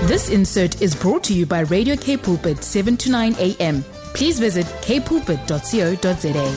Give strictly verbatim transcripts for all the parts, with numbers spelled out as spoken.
This insert is brought to you by Radio K Pulpit, seven to nine a.m. Please visit k pulpit dot co dot za.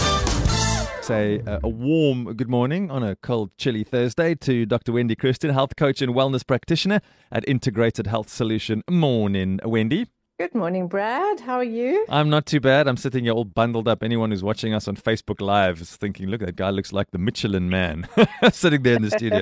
Say uh, a warm good morning on a cold, chilly Thursday to Doctor Wendy Christian, health coach and wellness practitioner at Integrated Health Solution. Morning, Wendy. Good morning, Brad. How are you? I'm not too bad. I'm sitting here all bundled up. Anyone who's watching us on Facebook Live is thinking, look, that guy looks like the Michelin Man sitting there in the studio.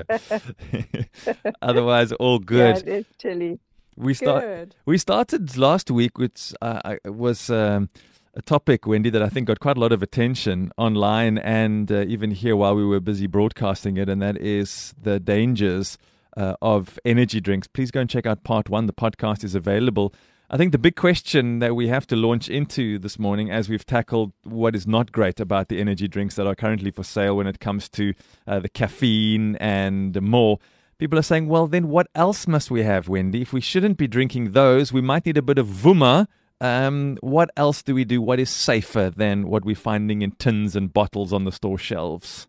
Otherwise, all good. Yeah, it's chilly. We start. Good. We started last week, which uh, was um, a topic, Wendy, that I think got quite a lot of attention online and uh, even here while we were busy broadcasting it, and that is the dangers uh, of energy drinks. Please go and check out part one. The podcast is available. I think the big question that we have to launch into this morning, as we've tackled what is not great about the energy drinks that are currently for sale when it comes to uh, the caffeine and more, people are saying, well, then what else must we have, Wendy? If we shouldn't be drinking those, we might need a bit of Vuma. Um, what else do we do? What is safer than what we're finding in tins and bottles on the store shelves?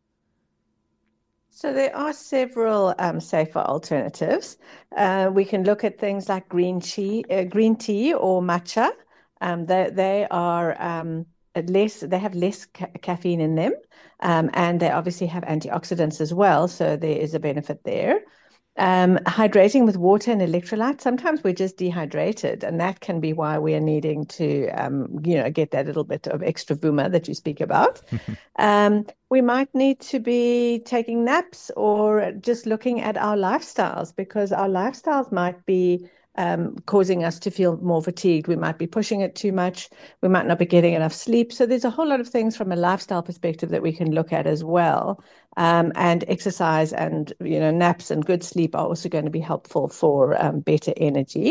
So there are several um, safer alternatives. Uh, we can look at things like green tea, uh, green tea or matcha. Um, they they are um, less. They have less ca- caffeine in them, um, and they obviously have antioxidants as well. So there is a benefit there. Um, hydrating with water and electrolytes. Sometimes we're just dehydrated, and that can be why we are needing to, um, you know, get that little bit of extra Vuma that you speak about. um, we might need to be taking naps or just looking at our lifestyles, because our lifestyles might be um, causing us to feel more fatigued. We might be pushing it too much. We might not be getting enough sleep. So there's a whole lot of things from a lifestyle perspective that we can look at as well. Um, and exercise and, you know, naps and good sleep are also going to be helpful for um, better energy.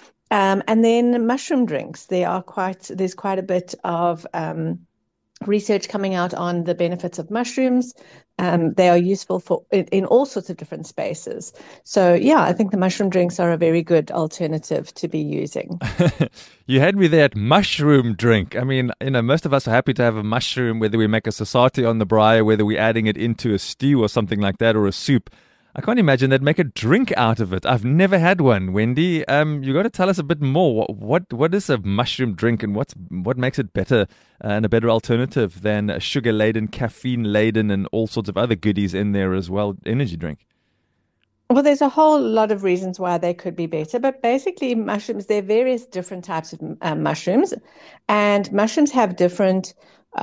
Um, and then mushroom drinks. There are quite, there's quite a bit of um, research coming out on the benefits of mushrooms. Um, they are useful for in, in all sorts of different spaces. So, yeah, I think the mushroom drinks are a very good alternative to be using. You had me there at mushroom drink. I mean, you know, most of us are happy to have a mushroom, whether we make a sasati on the braai, whether we're adding it into a stew or something like that, or a soup. I can't imagine they'd make a drink out of it. I've never had one, Wendy. Um, you got to tell us a bit more. What what, what is a mushroom drink, and what's what makes it better uh, and a better alternative than a sugar-laden, caffeine-laden, and all sorts of other goodies in there as well, energy drink? Well, there's a whole lot of reasons why they could be better, but basically mushrooms, there are various different types of um, mushrooms, and mushrooms have different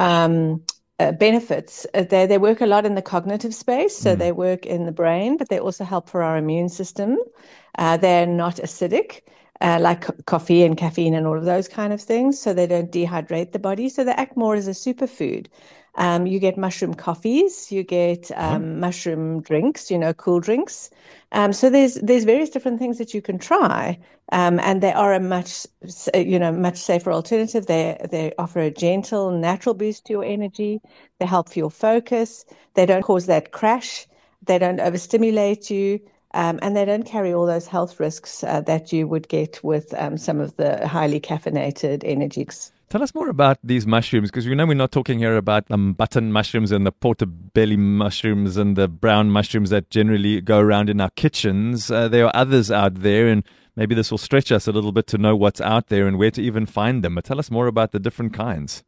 um Uh, benefits. Uh, they they work a lot in the cognitive space, so mm. they work in the brain, but they also help for our immune system. Uh, they're not acidic, uh, like co- coffee and caffeine and all of those kind of things, so they don't dehydrate the body, so they act more as a superfood. Um, you get mushroom coffees, you get um, mm. mushroom drinks, you know, cool drinks. Um, so there's there's various different things that you can try, um, and they are a much you know much safer alternative. They they offer a gentle, natural boost to your energy. They help for your focus. They don't cause that crash. They don't overstimulate you, um, and they don't carry all those health risks uh, that you would get with um, some of the highly caffeinated energies. Tell us more about these mushrooms, because we know we're not talking here about um, button mushrooms and the portobello mushrooms and the brown mushrooms that generally go around in our kitchens. Uh, there are others out there, and maybe this will stretch us a little bit to know what's out there and where to even find them. But tell us more about the different kinds.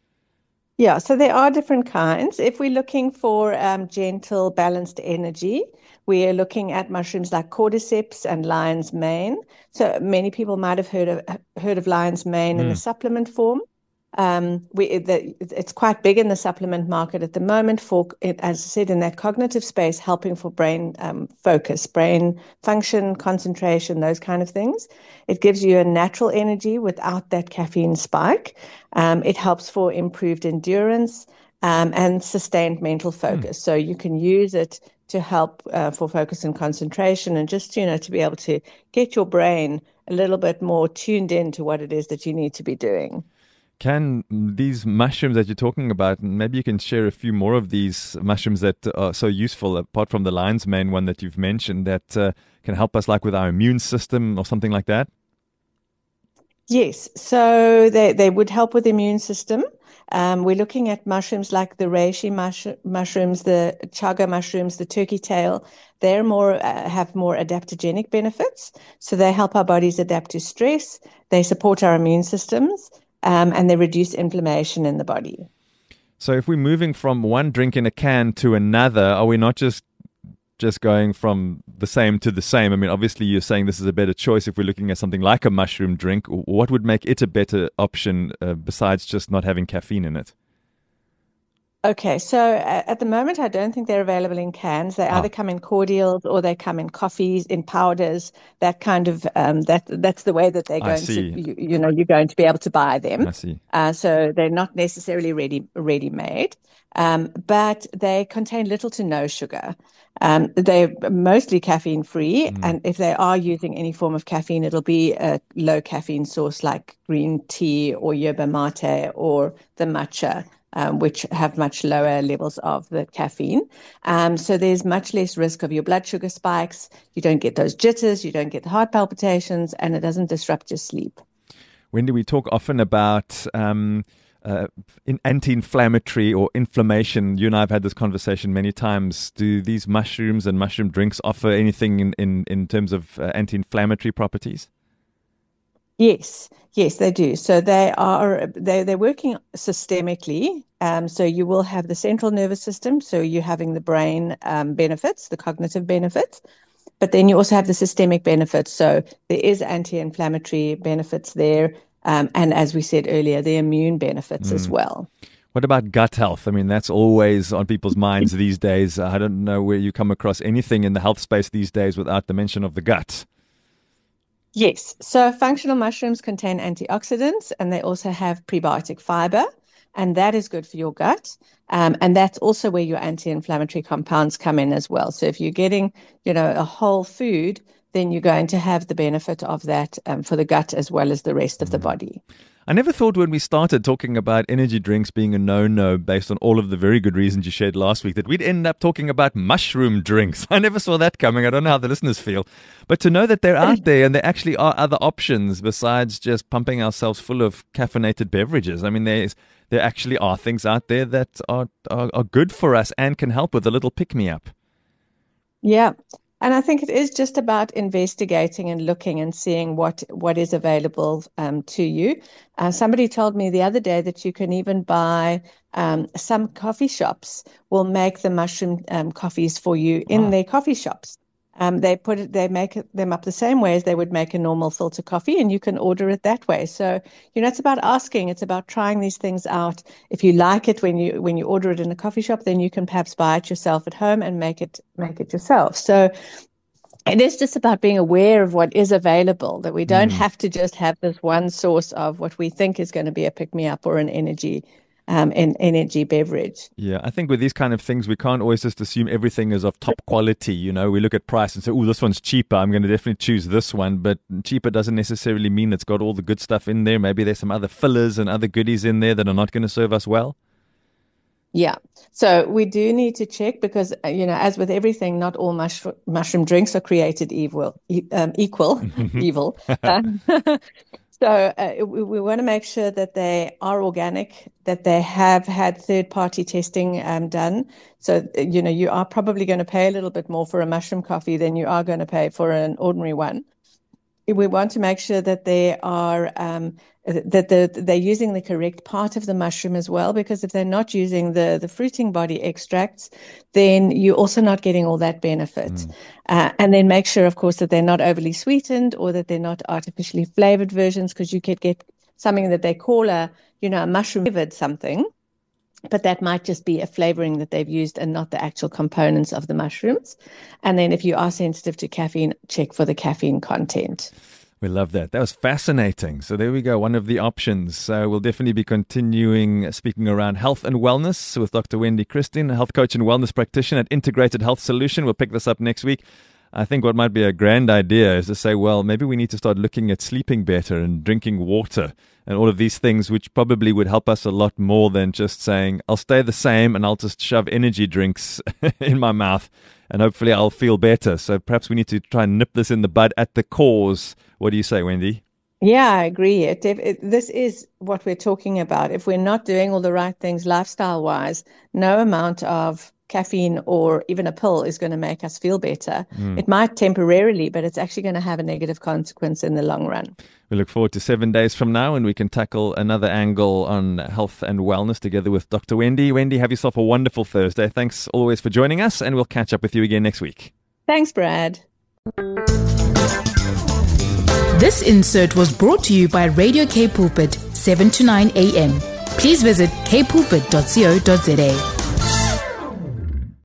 Yeah, so there are different kinds. If we're looking for um, gentle, balanced energy, we are looking at mushrooms like cordyceps and lion's mane. So many people might have heard of heard of lion's mane mm. in the supplement form. Um, we the, it's quite big in the supplement market at the moment for, as I said, in that cognitive space, helping for brain um, focus, brain function, concentration, those kind of things. It gives you a natural energy without that caffeine spike. Um, it helps for improved endurance um, and sustained mental focus. Mm. So you can use it to help uh, for focus and concentration, and just, you know, to be able to get your brain a little bit more tuned in to what it is that you need to be doing. Can these mushrooms that you're talking about, maybe you can share a few more of these mushrooms that are so useful, apart from the lion's mane one that you've mentioned, that uh, can help us like with our immune system or something like that? Yes, so they, they would help with the immune system. Um, we're looking at mushrooms like the reishi mush mushrooms, the chaga mushrooms, the turkey tail. They're more uh, have more adaptogenic benefits. So they help our bodies adapt to stress. They support our immune systems, um, and they reduce inflammation in the body. So if we're moving from one drink in a can to another, are we not just just going from the same to the same? I mean, obviously you're saying this is a better choice if we're looking at something like a mushroom drink. What would make it a better option uh, besides just not having caffeine in it? Okay, so uh, at the moment, I don't think they're available in cans. They Ah, either come in cordials or they come in coffees, in powders. That kind of um, that that's the way that they're I going to see. you, you know you're going to be able to buy them. I see. Uh, so they're not necessarily ready ready made, um, but they contain little to no sugar. Um, they're mostly caffeine free, Mm. and if they are using any form of caffeine, it'll be a low caffeine source like green tea or yerba mate or the matcha, um, which have much lower levels of the caffeine. Um, so there's much less risk of your blood sugar spikes. You don't get those jitters, you don't get the heart palpitations, and it doesn't disrupt your sleep. Wendy, we talk often about um, uh, in anti-inflammatory or inflammation. You and I have had this conversation many times. Do these mushrooms and mushroom drinks offer anything in, in, in terms of uh, anti-inflammatory properties? Yes, yes, they do. So they are they they're working systemically. Um, so you will have the central nervous system. So you're having the brain um, benefits, the cognitive benefits, but then you also have the systemic benefits. So there is anti-inflammatory benefits there, um, and as we said earlier, the immune benefits as Mm. well. What about gut health? I mean, that's always on people's minds these days. I don't know where you come across anything in the health space these days without the mention of the gut. Yes, so functional mushrooms contain antioxidants and they also have prebiotic fiber, and that is good for your gut. Um, and that's also where your anti-inflammatory compounds come in as well. So if you're getting, you know, a whole food, then you're going to have the benefit of that um, for the gut as well as the rest of the Mm. body. I never thought when we started talking about energy drinks being a no-no based on all of the very good reasons you shared last week that we'd end up talking about mushroom drinks. I never saw that coming. I don't know how the listeners feel. But to know that they're out there and there actually are other options besides just pumping ourselves full of caffeinated beverages. I mean, there's there actually are things out there that are, are, are good for us and can help with a little pick-me-up. Yeah. And I think it is just about investigating and looking and seeing what, what is available um, to you. Uh, somebody told me the other day that you can even buy um, some coffee shops will make the mushroom um, coffees for you in Wow. their coffee shops. Um, they put it, they make it, them up the same way as they would make a normal filter coffee, and you can order it that way. So, you know, it's about asking, it's about trying these things out. If you like it when you when you order it in a coffee shop, then you can perhaps buy it yourself at home and make it make it yourself. So it is just about being aware of what is available, that we don't Mm. have to just have this one source of what we think is going to be a pick-me-up or an energy um, an energy beverage. Yeah, I think with these kind of things, we can't always just assume everything is of top quality. You know, we look at price and say, oh, this one's cheaper. I'm going to definitely choose this one. But cheaper doesn't necessarily mean it's got all the good stuff in there. Maybe there's some other fillers and other goodies in there that are not going to serve us well. Yeah. So we do need to check because, uh, you know, as with everything, not all mushroom mushroom drinks are created evil, e- um, equal, evil. Um, so uh, we, we want to make sure that they are organic, that they have had third-party testing um, done. So, uh, you know, you are probably going to pay a little bit more for a mushroom coffee than you are going to pay for an ordinary one. We want to make sure that they are um, that the, they're using the correct part of the mushroom as well, because if they're not using the the fruiting body extracts, then you're also not getting all that benefit. Mm. Uh, and then make sure, of course, that they're not overly sweetened or that they're not artificially flavored versions, because you could get something that they call a you know a mushroom flavored something, but that might just be a flavoring that they've used and not the actual components of the mushrooms. And then if you are sensitive to caffeine, check for the caffeine content. We love that. That was fascinating. So there we go, one of the options. So we'll definitely be continuing speaking around health and wellness with Doctor Wendy Christine, a health coach and wellness practitioner at Integrated Health Solution. We'll pick this up next week. I think what might be a grand idea is to say, well, maybe we need to start looking at sleeping better and drinking water and all of these things, which probably would help us a lot more than just saying, I'll stay the same and I'll just shove energy drinks in my mouth and hopefully I'll feel better. So perhaps we need to try and nip this in the bud at the cause. What do you say, Wendy? Yeah, I agree. It, it, this is what we're talking about. If we're not doing all the right things lifestyle-wise, no amount of caffeine or even a pill is going to make us feel better. Mm. It might temporarily, but it's actually going to have a negative consequence in the long run. We look forward to seven days from now, and we can tackle another angle on health and wellness together with Doctor Wendy. Wendy, have yourself a wonderful Thursday. Thanks always for joining us, and we'll catch up with you again next week. Thanks, Brad. This insert was brought to you by Radio K Pulpit, seven to nine a.m. Please visit k pulpit dot co dot za.